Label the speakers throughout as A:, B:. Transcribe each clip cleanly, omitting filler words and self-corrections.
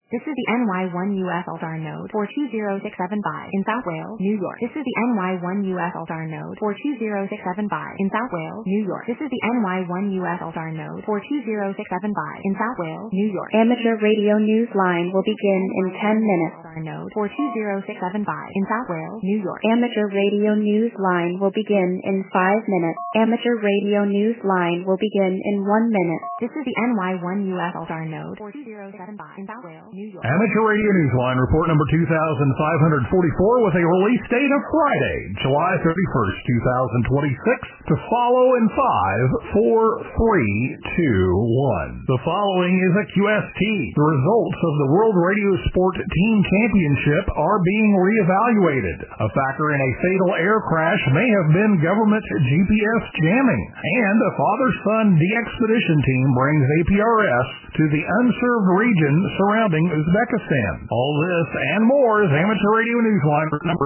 A: This is the NY1US Altar node 42065 in South Wales, New York. This is the NY1US Altar node 42065 in South Wales, New York. This is the NY1US Altar node 42065 in South Wales, New York.
B: Amateur radio news line will begin in 10 minutes.
A: Altar node 42065 in South Wales, New York.
B: Amateur radio news line will begin in 5 minutes. Amateur radio news line will begin in 1 minute.
A: This is the NY1US Altar node 42065 in South Wales, New York.
C: Amateur Radio Newsline report number 2544 with a release date of Friday, July 31st, 2026, to follow in 5, 4, 3, 2, 1. The following is a QST. The results of the World Radio Sport Team Championship are being reevaluated. A factor in a fatal air crash may have been government GPS jamming, and a father-son de-expedition team brings APRS to the unserved region surrounding Uzbekistan. All this and more as Amateur Radio Newsline number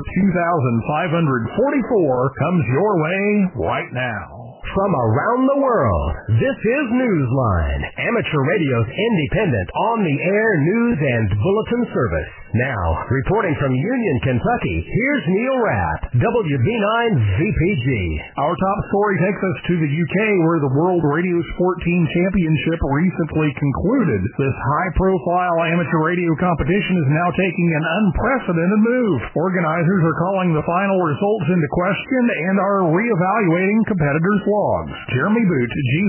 C: 2544 comes your way right now.
D: From around the world, this is Newsline, Amateur Radio's independent on-the-air news and bulletin service. Now, reporting from Union, Kentucky, here's Neil Rapp, WB9VPG.
C: Our top story takes us to the UK, where the World Radio Sport Team Championship recently concluded. This high-profile amateur radio competition is now taking an unprecedented move. Organizers are calling the final results into question and are reevaluating competitors' logs. Jeremy Boot,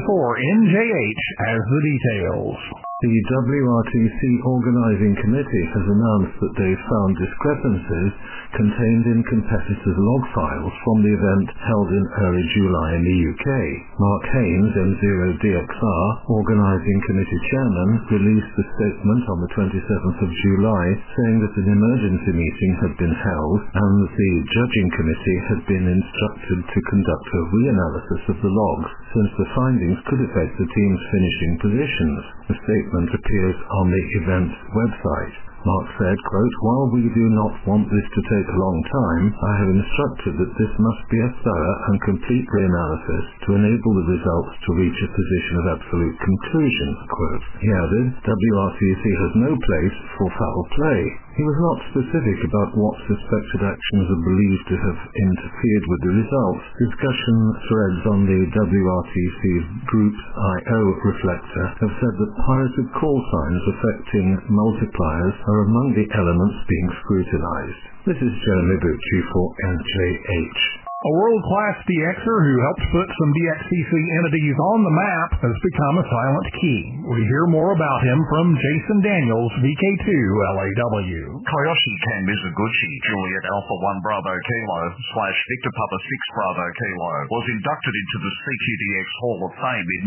C: G4NJH, has the details.
E: The WRTC Organising Committee has announced that they found discrepancies contained in competitors' log files from the event held in early July in the UK. Mark Haynes, M0DXR, Organising Committee Chairman, released a statement on the 27th of July saying that an emergency meeting had been held and that the judging committee had been instructed to conduct a reanalysis of the logs since the findings could affect the team's finishing positions. The statement appears on the event's website. Mark said, quote, "While we do not want this to take a long time, I have instructed that this must be a thorough and complete reanalysis to enable the results to reach a position of absolute conclusion." Quote. He added, WRTC has no place for foul play. He was not specific about what suspected actions are believed to have interfered with the results. Discussion threads on the WRTC's Groups I/O reflector have said that pirated call signs affecting multipliers are among the elements being scrutinized. This is Jeremy Bucci for NJH.
C: A world-class DXer who helped put some DXCC entities on the map has become a silent key. We hear more about him from Jason Daniels, VK2 LAW.
F: Koyoshi Ken Mizuguchi, Juliet Alpha 1 Bravo Kilo / Victor Papa 6 Bravo Kilo, was inducted into the CQDX Hall of Fame in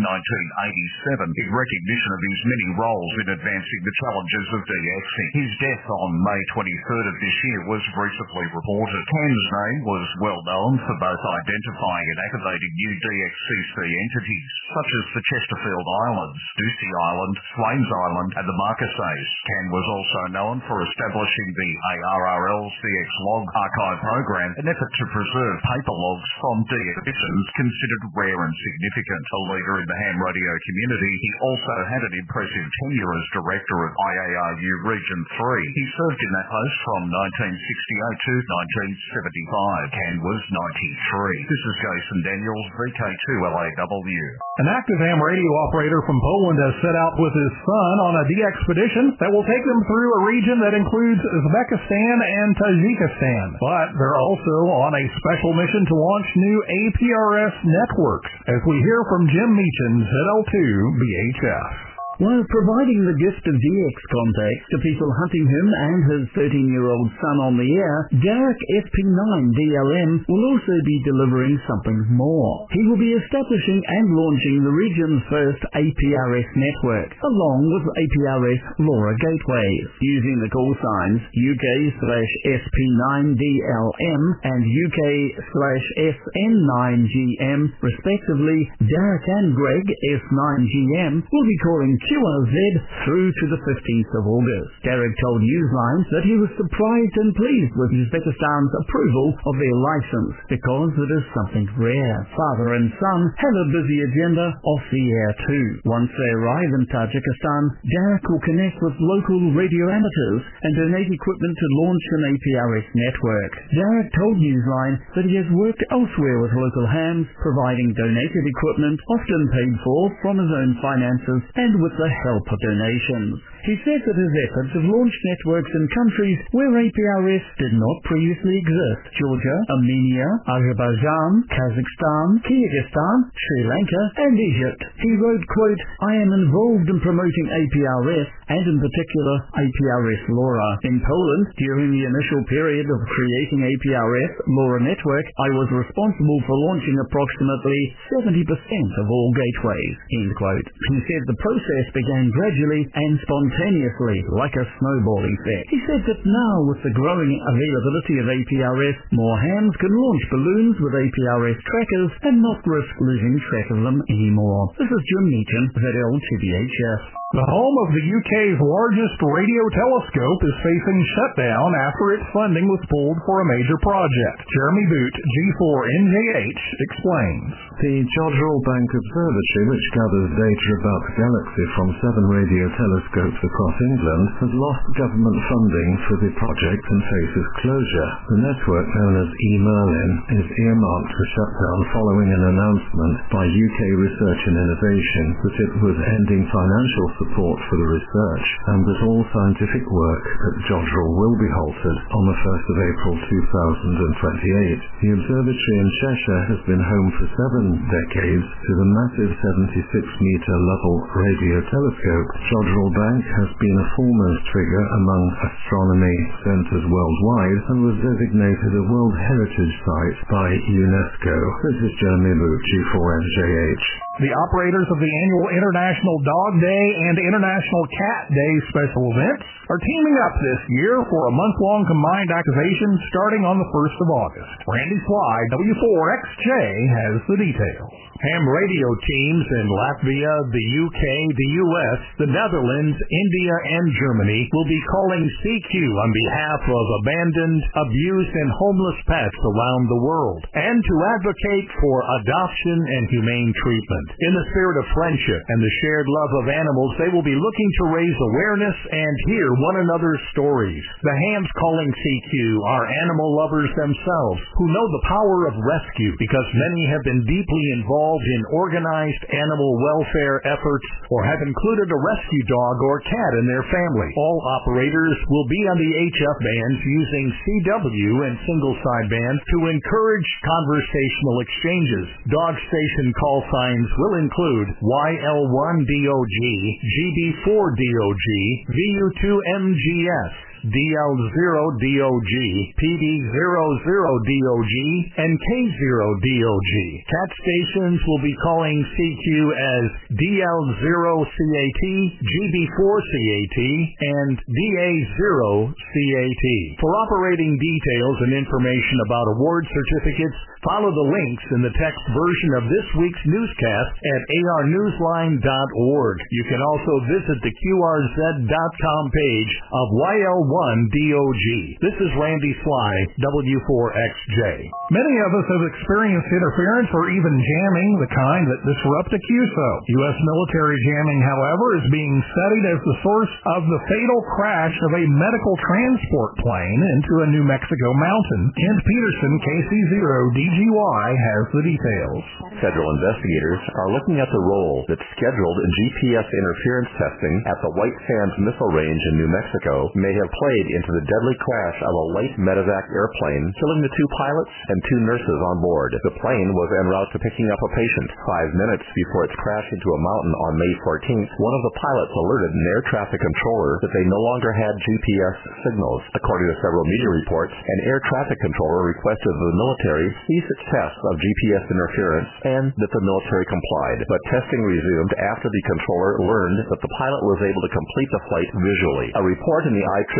F: 1987 in recognition of his many roles in advancing the challenges of DXing. His death on May 23rd of this year was recently reported. Ken's name was well known for both identifying and activating new DXCC entities, such as the Chesterfield Islands, Ducie Island, Swains Island, and the Marquesas. Ken was also known for establishing the ARRL's DX Log Archive program, an effort to preserve paper logs from DXs considered rare and significant. A leader in the ham radio community, he also had an impressive tenure as director of IARU Region 3. He served in that post from 1968 to 1975. Ken was 93. This is Jason Daniels, VK2 LAW.
C: An active ham radio operator from Poland has set out with his son on a de-expedition that will take them through a region that includes Uzbekistan and Tajikistan. But they're also on a special mission to launch new APRS networks, as we hear from Jim Meechan, ZL2 BHF.
G: While providing the gift of DX contacts to people hunting him and his 13-year-old son on the air, Derek SP9DLM will also be delivering something more. He will be establishing and launching the region's first APRS network, along with APRS LoRa gateways. Using the call signs UK/SP9DLM and UK/SN9GM, respectively, Derek and Greg S9GM will be calling QRZ through to the 15th of August. Derek told Newsline that he was surprised and pleased with Uzbekistan's approval of their license because it is something rare. Father and son have a busy agenda off the air too. Once they arrive in Tajikistan, Derek will connect with local radio amateurs and donate equipment to launch an APRS network. Derek told Newsline that he has worked elsewhere with local hams, providing donated equipment, often paid for from his own finances and with the help of donations. He said that his efforts have launched networks in countries where APRS did not previously exist: Georgia, Armenia, Azerbaijan, Kazakhstan, Kyrgyzstan, Sri Lanka, and Egypt. He wrote, quote, "I am involved in promoting APRS, and in particular APRS LoRa. In Poland, during the initial period of creating APRS LoRa network, I was responsible for launching approximately 70% of all gateways." End quote. He said the process began gradually and spontaneously, like a snowball effect. He said that now, with the growing availability of APRS, more hams can launch balloons with APRS trackers and not risk losing track of them anymore. This is Jim Meacham, ZLTBHF.
C: The home of the UK's largest radio telescope is facing shutdown after its funding was pulled for a major project. Jeremy Boot, G4NJH, explains.
E: The Jodrell Bank Observatory, which gathers data about the galaxy from 7 radio telescopes across England, has lost government funding for the project and faces closure. The network, known as eMerlin, is earmarked for shutdown following an announcement by UK Research and Innovation that it was ending financial support for the research and that all scientific work at Jodrell will be halted on the 1st of April 2028. The observatory in Cheshire has been home for 7 decades to the massive 76-metre Lovell radio telescope. Jodrell Bank has been a foremost figure among astronomy centres worldwide and was designated a World Heritage Site by UNESCO. This is Jeremy Boot, G4NJH.
C: The operators of the annual International Dog Day and International Cat Day special events are teaming up this year for a month-long combined activation starting on the 1st of August. Randy Sly, W4XJ, has the details. Ham radio teams in Latvia, the UK, the US, the Netherlands, India, and Germany will be calling CQ on behalf of abandoned, abused, and homeless pets around the world, and to advocate for adoption and humane treatment. In the spirit of friendship and the shared love of animals, they will be looking to raise awareness and hear one another's stories. The hams calling CQ are animal lovers themselves who know the power of rescue because many have been deeply involved in organized animal welfare efforts or have included a rescue dog or cat in their family. All operators will be on the HF bands using CW and single sidebands to encourage conversational exchanges. Dog station call signs will include YL1DOG, GB4DOG, VU2MGS, DL0DOG, PD00DOG, and K0DOG. Cat stations will be calling CQ as DL0CAT, GB4CAT, and DA0CAT. For operating details and information about award certificates, follow the links in the text version of this week's newscast at arnewsline.org. You can also visit the QRZ.com page of YL1DOG. This is Randy Sly, W4XJ. Many of us have experienced interference or even jamming, the kind that disrupt a QSO. U.S. military jamming, however, is being studied as the source of the fatal crash of a medical transport plane into a New Mexico mountain. Kent Peterson, KC0DGY, has the details.
H: Federal investigators are looking at the role that scheduled GPS interference testing at the White Sands Missile Range in New Mexico may have played into the deadly crash of a light medevac airplane, killing the 2 pilots and 2 nurses on board. The plane was en route to picking up a patient. 5 minutes before its crash into a mountain on May 14th, one of the pilots alerted an air traffic controller that they no longer had GPS signals. According to several media reports, an air traffic controller requested the military cease its tests of GPS interference and that the military complied. But testing resumed after the controller learned that the pilot was able to complete the flight visually. A report in the IEEE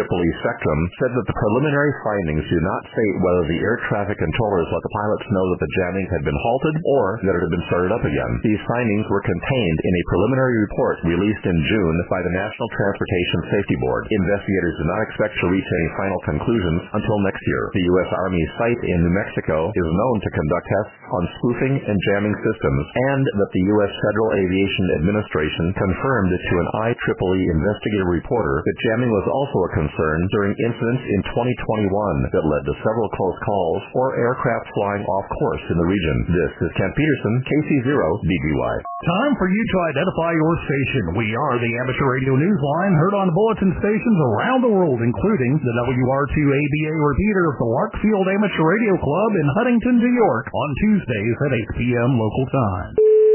H: IEEE Spectrum said that the preliminary findings do not state whether the air traffic controllers let the pilots know that the jamming had been halted or that it had been started up again. These findings were contained in a preliminary report released in June by the National Transportation Safety Board. Investigators do not expect to reach any final conclusions until next year. The U.S. Army site in New Mexico is known to conduct tests on spoofing and jamming systems, and that the U.S. Federal Aviation Administration confirmed to an IEEE investigative reporter that jamming was also a concern during incidents in 2021 that led to several close calls or aircraft flying off course in the region. This is Kent Peterson, KC0BGY.
C: Time for you to identify your station. We are the Amateur Radio News Line, heard on bulletin stations around the world, including the WR2ABA repeater of the Larkfield Amateur Radio Club in Huntington, New York, on Tuesdays at 8 p.m. local time.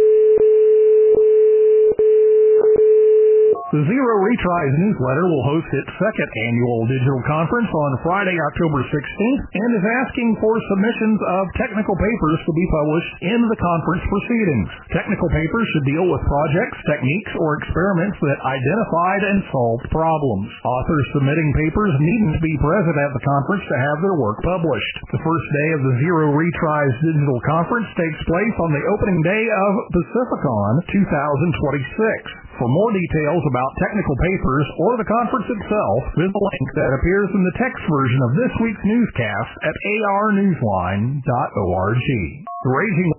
C: The Zero Retries newsletter will host its second annual digital conference on Friday, October 16th, and is asking for submissions of technical papers to be published in the conference proceedings. Technical papers should deal with projects, techniques, or experiments that identified and solved problems. Authors submitting papers needn't be present at the conference to have their work published. The first day of the Zero Retries digital conference takes place on the opening day of Pacificon 2026. For more details about technical papers or the conference itself, visit the link that appears in the text version of this week's newscast at arnewsline.org. The Raging